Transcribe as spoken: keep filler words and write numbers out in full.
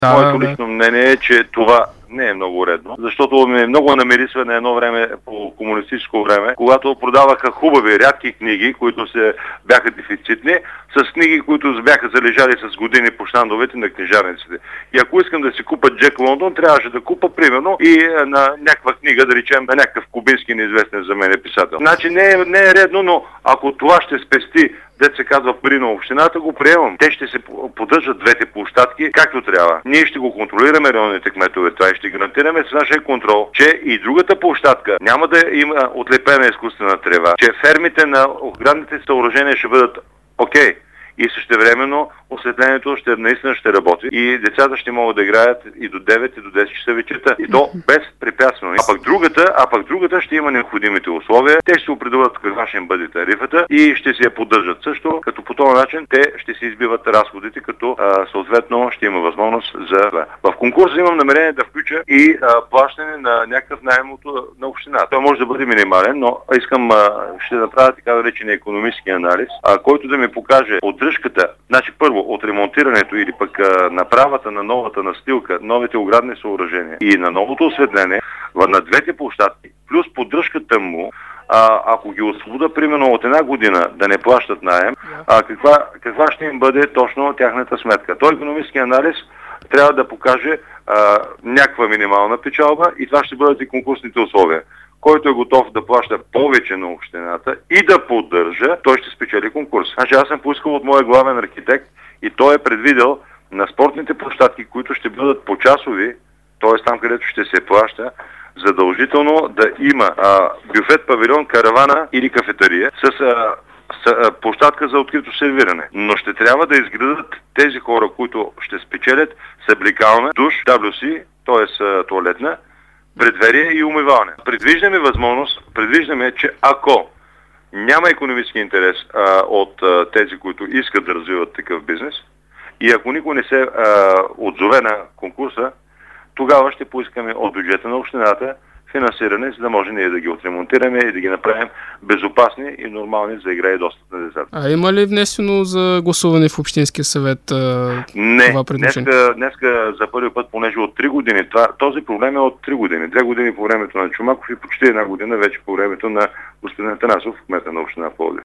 Да, Моето да. лично мнение е, че това не е много редно, защото ми е много намирисва на едно време по комунистическо време, когато продаваха хубави, рядки книги, които се бяха дефицитни, с книги, които бяха залежали с години по щандовете на книжарниците. И ако искам да си купа Джек Лондон, трябваше да купа примерно и на някаква книга, да речем, на някакъв кубински неизвестен за мен писател. Значи не е, не е редно, но ако това ще спести, дет се казва пари на общината, го приемам. Те ще се поддържат двете площадки както трябва. Ние ще го контролираме, районните кметове, това и ще гарантираме с нашия контрол, че и другата площадка няма да има отлепена изкуствена трева, че фермите на оградните съоръжения ще бъдат окей. Okay. И същевременно осветлението ще наистина ще работи и децата ще могат да играят и до девет и до десет часа вечерта. И то безпрепятствено. А пък другата, а пък другата ще има необходимите условия. Те ще се определят каква ще им бъде тарифата и ще си я поддържат също, като по този начин те ще си избиват разходите, като а, съответно ще има възможност за... В конкурса имам намерение да включа и а, плащане на някакъв наем на общината. Той може да бъде минимален, но искам а, ще направя така наречен икономически анализ, а, който да ми покаже поддръжката, значи първо от ремонтирането или пък а, направата на новата настилка, новите оградни съоръжения и на новото осветление на двете площадки, плюс поддръжката му, а, ако ги освобода примерно от една година да не плащат наем, а, каква, каква ще им бъде точно тяхната сметка. Той икономически анализ трябва да покаже а, някаква минимална печалба и това ще бъдат и конкурсните условия. Който е готов да плаща повече на общината и да поддържа, той ще спечели конкурс. Значи аз съм поискал от моя главен архитект и той е предвидел на спортните площадки, които ще бъдат почасови, т.е. там където ще се плаща, задължително да има а, бюфет, павилион, каравана или кафетерия с, а, с а, площадка за открито сервиране. Но ще трябва да изградат тези хора, които ще спечелят съблекална, душ, дабъл ю си, т.е. туалетна, предверие и умивалне. Предвиждаме възможност, предвиждаме, че ако няма икономически интерес а, от а, тези, които искат да развиват такъв бизнес и ако никой не се а, отзове на конкурса, тогава ще поискаме от бюджета на общината финансиране, за да може ние да ги отремонтираме и да ги направим безопасни и нормални за игра и достъп на децата. А има ли внесено за гласуване в Общинския съвет а, не, това предложение? Днеска, днеска за първи път, понеже от три години, това, този проблем е от три години. Две години по времето на Чомаков и почти една година вече по времето на господин Атанасов, кмета на община Пловдив.